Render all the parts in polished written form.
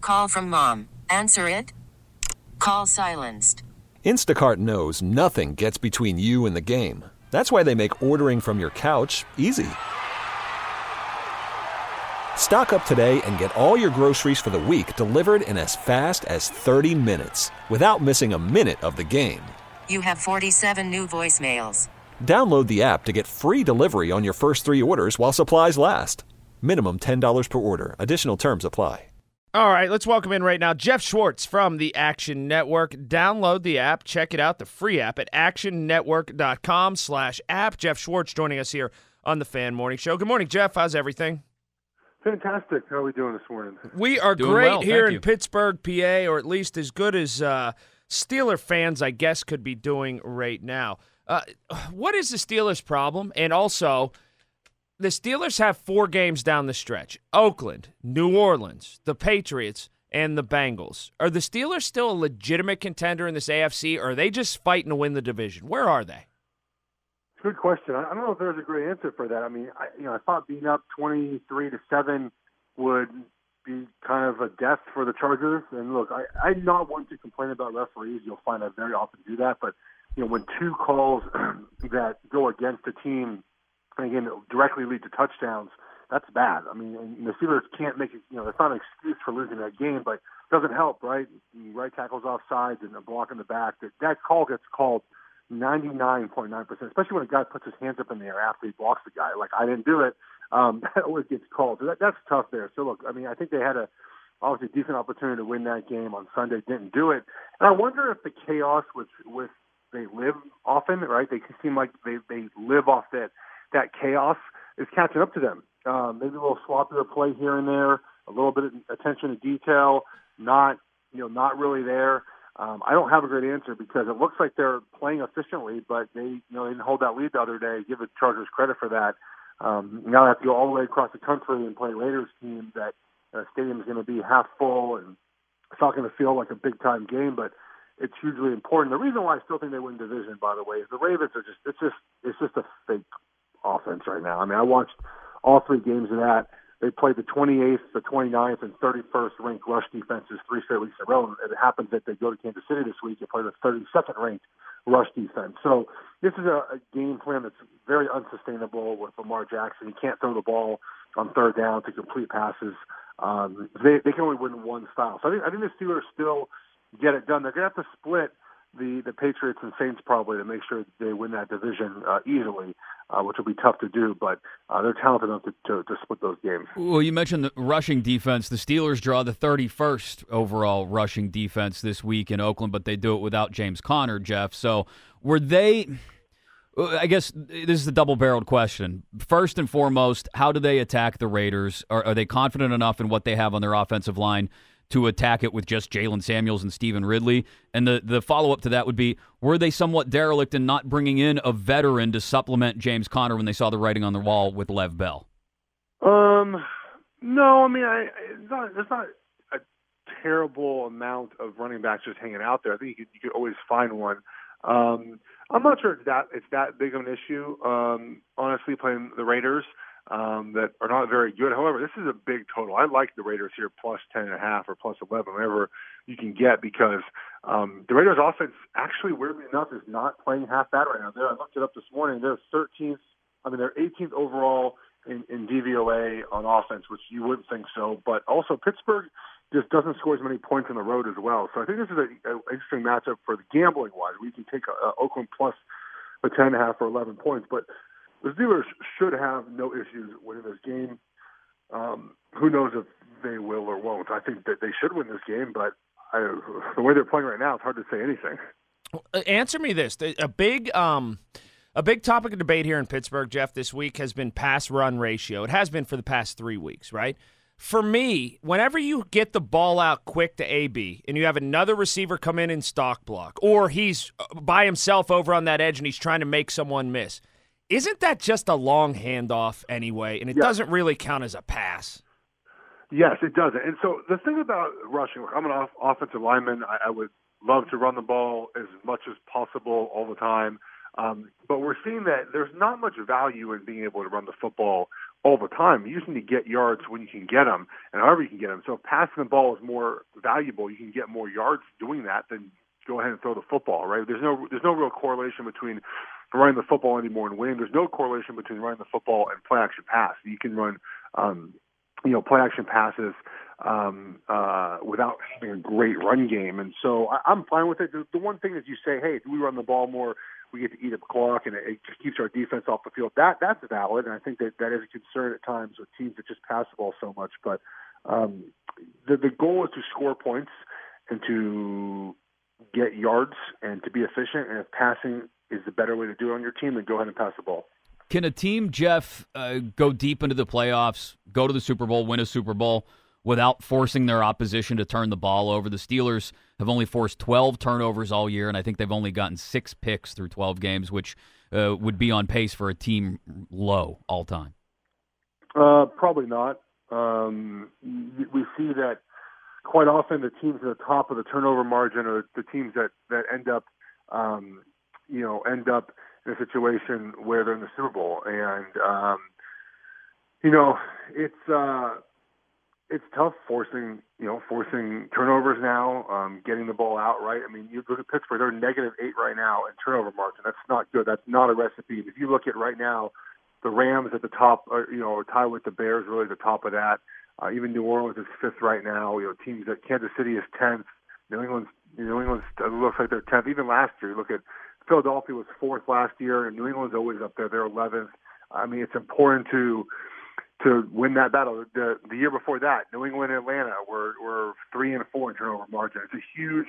Call from mom. Answer it. Call silenced. Instacart knows nothing gets between you and the game. That's why they make ordering from your couch easy. Stock up today and get all your groceries for the week delivered in as fast as 30 minutes without missing a minute of the game. You have 47 new voicemails. Download the app to get free delivery on your first 3 orders while supplies last. Minimum $10 per order. Additional terms apply. All right, let's welcome in right now Jeff Schwartz from the Action Network. Download the app. Check it out, the free app at actionnetwork.com/app. Jeff Schwartz joining us here on the Fan Morning Show. Good morning, Jeff. How's everything? Fantastic. How are we doing this morning? We are Doing great well, here thank in you. Pittsburgh, PA, or at least as good as Steeler fans, I guess, could be doing right now. What is the Steelers' problem? And also, the Steelers have 4 games down the stretch. Oakland, New Orleans, the Patriots, and the Bengals. Are the Steelers still a legitimate contender in this AFC, or are they just fighting to win the division? Where are they? Good question. I don't know if there's a great answer for that. I mean, I thought being up 23-7 would be kind of a death for the Chargers. And look, I'm not one to complain about referees. You'll find I very often do that. But, when 2 calls that go against the team, and again, directly lead to touchdowns, that's bad. I mean, and the Steelers can't make it, that's not an excuse for losing that game, but it doesn't help, right? Right tackle's offsides and a block in the back. That call gets called 99.9%, especially when a guy puts his hands up in the air after he blocks the guy. Like, I didn't do it. That always gets called. So that's tough there. So, look, I mean, I think they had obviously decent opportunity to win that game on Sunday, didn't do it. And I wonder if the chaos with they live often, right? They seem like they live off that chaos is catching up to them. Maybe a little sloppier play here and there, a little bit of attention to detail, not really there. I don't have a great answer because it looks like they're playing efficiently, but they didn't hold that lead the other day. Give the Chargers credit for that. Now they have to go all the way across the country and play a Raiders team that stadium is going to be half full, and it's not going to feel like a big time game, but it's hugely important. The reason why I still think they win division, by the way, is the Ravens are it's just a fake offense right now. I mean, I watched all 3 games of that. They played the 28th, the 29th, and 31st ranked rush defenses 3 straight weeks in a row. And it happens that they go to Kansas City this week and play the 32nd ranked rush defense. So this is a game plan that's very unsustainable with Lamar Jackson. He can't throw the ball on 3rd down to complete passes. They can only win one style. So I think the Steelers still get it done. They're going to have to split the Patriots and Saints probably to make sure they win that division easily, which will be tough to do, but they're talented enough to split those games. Well, you mentioned the rushing defense. The Steelers draw the 31st overall rushing defense this week in Oakland, but they do it without James Conner, Jeff. So were they – I guess this is a double-barreled question. First and foremost, how do they attack the Raiders? Are they confident enough in what they have on their offensive line to attack it with just Jalen Samuels and Stephen Ridley? And the follow-up to that would be, were they somewhat derelict in not bringing in a veteran to supplement James Conner when they saw the writing on the wall with Lev Bell? No, I mean, it's not a terrible amount of running backs just hanging out there. I think you could always find one. I'm not sure it's that big of an issue, honestly, playing the Raiders. That are not very good. However, this is a big total. I like the Raiders here plus 10.5 or plus 11, whatever you can get, because the Raiders offense actually, weirdly enough, is not playing half bad right now. I looked it up this morning. They're 18th overall in DVOA on offense, which you wouldn't think so. But also Pittsburgh just doesn't score as many points on the road as well. So I think this is an interesting matchup for the gambling wise. We can take Oakland plus a 10.5 or 11 points, but the Steelers should have no issues winning this game. Who knows if they will or won't. I think that they should win this game, but the way they're playing right now, it's hard to say anything. Answer me this. A big topic of debate here in Pittsburgh, Jeff, this week has been pass-run ratio. It has been for the past 3 weeks, right? For me, whenever you get the ball out quick to AB and you have another receiver come in stock block, or he's by himself over on that edge and he's trying to make someone miss, isn't that just a long handoff anyway, and it doesn't really count as a pass? Yes, it doesn't. And so the thing about rushing, I'm an offensive lineman. I would love to run the ball as much as possible all the time. But we're seeing that there's not much value in being able to run the football all the time. You just need to get yards when you can get them, and however you can get them. So if passing the ball is more valuable, you can get more yards doing that, then go ahead and throw the football, right? There's no real correlation between running the football anymore and winning. There's no correlation between running the football and play action pass. You can run, play action passes without having a great run game. And so I'm fine with it. The one thing is you say, hey, if we run the ball more, we get to eat up clock, and it just keeps our defense off the field. That's valid, and I think that is a concern at times with teams that just pass the ball so much. But the goal is to score points and to get yards and to be efficient. And if passing is the better way to do it on your team, then go ahead and pass the ball. Can a team, Jeff, go deep into the playoffs, go to the Super Bowl, win a Super Bowl, without forcing their opposition to turn the ball over? The Steelers have only forced 12 turnovers all year, and I think they've only gotten 6 picks through 12 games, which would be on pace for a team low all time. Probably not. We see that quite often the teams at the top of the turnover margin are the teams that end up in a situation where they're in the Super Bowl. And, it's tough forcing turnovers now, getting the ball out, right? I mean, you look at Pittsburgh, they're -8 right now in turnover margin. That's not good. That's not a recipe. If you look at right now, the Rams at the top, are tied with the Bears, really the top of that. Even New Orleans is 5th right now. Teams that Kansas City is 10th. New England's looks like they're 10th. Even last year, you look at Philadelphia was 4th last year, and New England's always up there. They're 11th. I mean, it's important to win that battle. The year before that, New England and Atlanta were 3 and 4 in turnover margin. It's a huge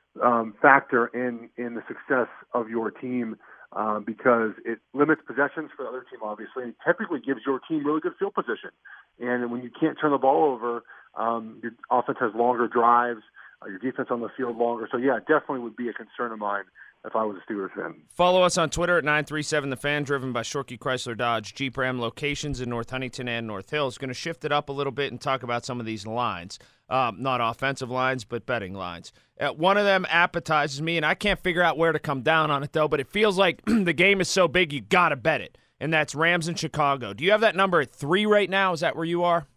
factor in the success of your team because it limits possessions for the other team, obviously, and typically gives your team really good field position. And when you can't turn the ball over, your offense has longer drives, your defense on the field longer. So, yeah, it definitely would be a concern of mine if I was a Steelers fan. Follow us on Twitter at 937TheFan, driven by Shorkey Chrysler Dodge Jeep Ram locations in North Huntington and North Hills. Going to shift it up a little bit and talk about some of these lines. Not offensive lines, but betting lines. One of them appetizes me, and I can't figure out where to come down on it, though, but it feels like the game is so big you got to bet it, and that's Rams in Chicago. Do you have that number at 3 right now? Is that where you are?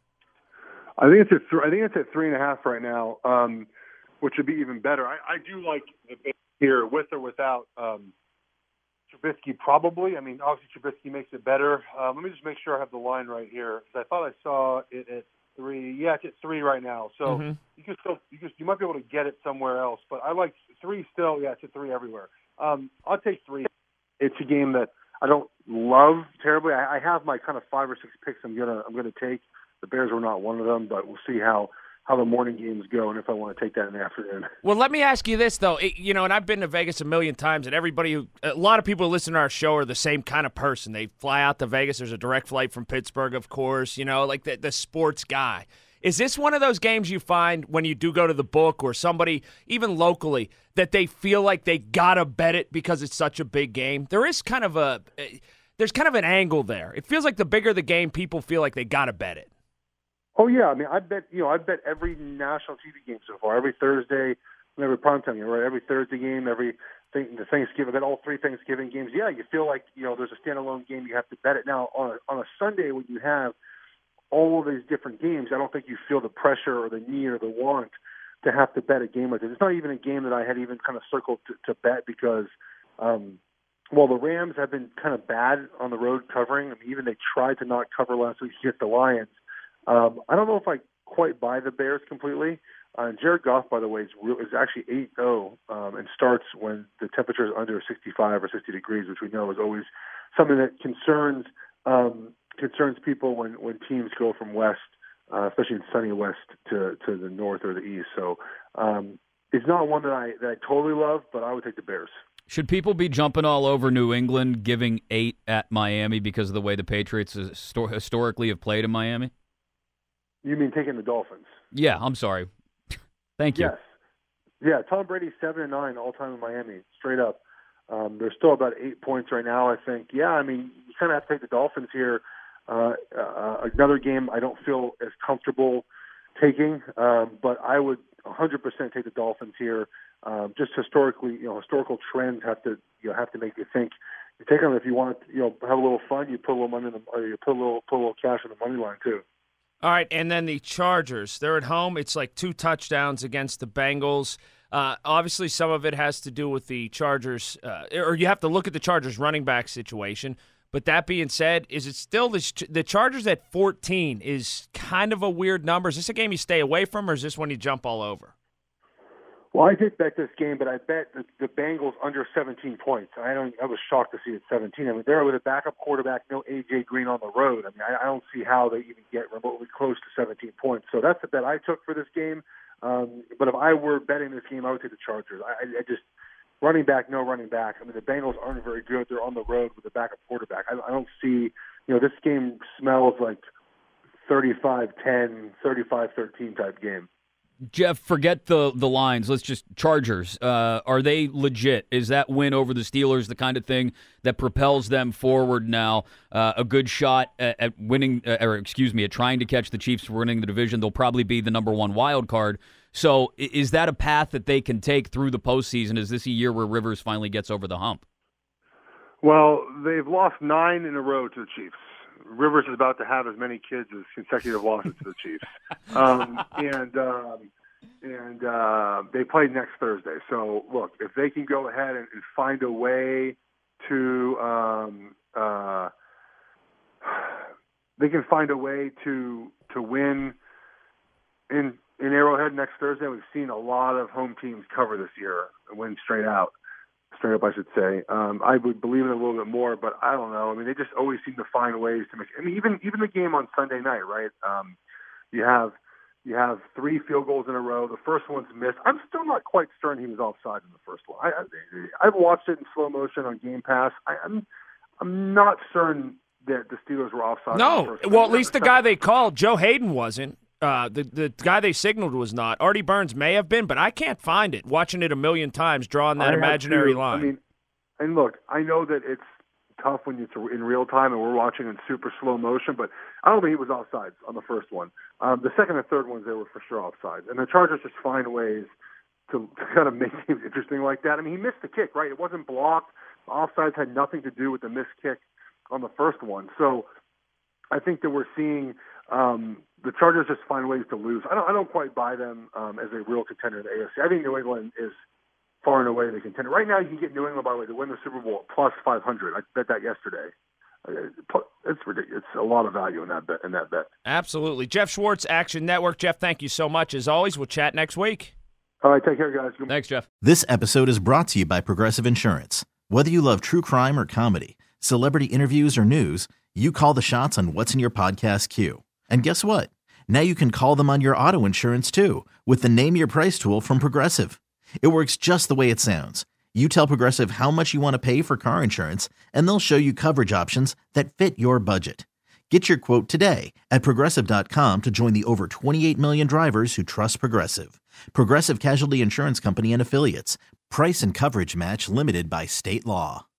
I think it's at 3.5 right now, which would be even better. I do like the bet here, with or without Trubisky, probably. I mean, obviously Trubisky makes it better. Let me just make sure I have the line right here, because I thought I saw it at 3. Yeah, it's at 3 right now. So you might be able to get it somewhere else, but I like 3 still. Yeah, it's at 3 everywhere. I'll take 3. It's a game that I don't love terribly. I have my kind of 5 or 6 picks I'm gonna take. The Bears were not one of them, but we'll see how the morning games go and if I want to take that in the afternoon. Well, let me ask you this, though. And I've been to Vegas a million times, and a lot of people who listen to our show are the same kind of person. They fly out to Vegas. There's a direct flight from Pittsburgh, of course, like the sports guy. Is this one of those games you find when you do go to the book or somebody, even locally, that they feel like they got to bet it because it's such a big game? There's kind of an angle there. It feels like the bigger the game, people feel like they got to bet it. Oh yeah, I mean, I bet every national TV game so far, every Thursday, every primetime game, right? Every Thursday game, the Thanksgiving, then all 3 Thanksgiving games. Yeah, you feel like there's a standalone game, you have to bet it. Now on a Sunday when you have all of these different games, I don't think you feel the pressure or the need or the want to have to bet a game like this. It's not even a game that I had even kind of circled to bet because, the Rams have been kind of bad on the road covering. I mean, even they tried to not cover last week against the Lions. I don't know if I quite buy the Bears completely. Jared Goff, by the way, is actually 8-0 and starts when the temperature is under 65 or 60 degrees, which we know is always something that concerns people when teams go from west, especially in sunny west, to the north or the east. So it's not one that I totally love, but I would take the Bears. Should people be jumping all over New England, giving 8 at Miami because of the way the Patriots historically have played in Miami? You mean taking the Dolphins? Yeah, I'm sorry. Thank you. Yes. Yeah, Tom Brady's 7-9 all-time in Miami, straight up. They're still about 8 points right now, I think. Yeah, I mean, you kind of have to take the Dolphins here. Another game I don't feel as comfortable taking, but I would 100% take the Dolphins here. Just historically, historical trends have to make you think, you take them. If you want to, have a little fun, you put a little money in or you put a little cash on the money line too. All right, and then the Chargers. They're at home. It's like 2 touchdowns against the Bengals. Obviously, some of it has to do with the Chargers, or you have to look at the Chargers running back situation. But that being said, is it still the Chargers at 14 is kind of a weird number? Is this a game you stay away from, or is this one you jump all over? Well, I did bet this game, but I bet the Bengals under 17 points. I was shocked to see it 17. I mean, they're with a backup quarterback, no A.J. Green on the road. I mean, I don't see how they even get remotely close to 17 points. So that's the bet I took for this game. But if I were betting this game, I would take the Chargers. I just running back, no running back. I mean, the Bengals aren't very good. They're on the road with a backup quarterback. I don't see, this game smells like 35-10, 35-13 type game. Jeff, forget the lines. Let's just Chargers. Are they legit? Is that win over the Steelers the kind of thing that propels them forward now? A good shot at winning, at trying to catch the Chiefs for winning the division. They'll probably be the number 1 wild card. So is that a path that they can take through the postseason? Is this a year where Rivers finally gets over the hump? Well, they've lost 9 in a row to the Chiefs. Rivers is about to have as many kids as consecutive losses to the Chiefs. And they play next Thursday. So, look, if they can go ahead and find a way to win in Arrowhead next Thursday. We've seen a lot of home teams cover this year and win straight up, I should say. I would believe in it a little bit more, but I don't know. I mean, they just always seem to find ways to make. I mean, even the game on Sunday night, right? You have 3 field goals in a row. The first one's missed. I'm still not quite certain he was offside in the first one. I've watched it in slow motion on Game Pass. I'm not certain that the Steelers were offside. No, well, at least the guy they called, Joe Hayden, wasn't. The guy they signaled was not. Artie Burns may have been, but I can't find it. Watching it a million times, drawing that imaginary line. I mean, and look, I know that it's tough when it's in real time and we're watching in super slow motion, but I don't think he was offside on the first one. The second and third ones, they were for sure offside. And the Chargers just find ways to kind of make things interesting like that. I mean, he missed the kick, right? It wasn't blocked. The offsides had nothing to do with the missed kick on the first one. So I think that we're seeing the Chargers just find ways to lose. I don't quite buy them as a real contender in the AFC. I think New England is far and away the contender. Right now, you can get New England, by the way, to win the Super Bowl at plus 500. I bet that yesterday. It's ridiculous. It's a lot of value in that bet. Absolutely. Jeff Schwartz, Action Network. Jeff, thank you so much. As always, we'll chat next week. All right, take care, guys. Thanks, Jeff. This episode is brought to you by Progressive Insurance. Whether you love true crime or comedy, celebrity interviews or news, you call the shots on what's in your podcast queue. And guess what? Now you can call them on your auto insurance too with the Name Your Price tool from Progressive. It works just the way it sounds. You tell Progressive how much you want to pay for car insurance, and they'll show you coverage options that fit your budget. Get your quote today at Progressive.com to join the over 28 million drivers who trust Progressive. Progressive Casualty Insurance Company and Affiliates. Price and coverage match limited by state law.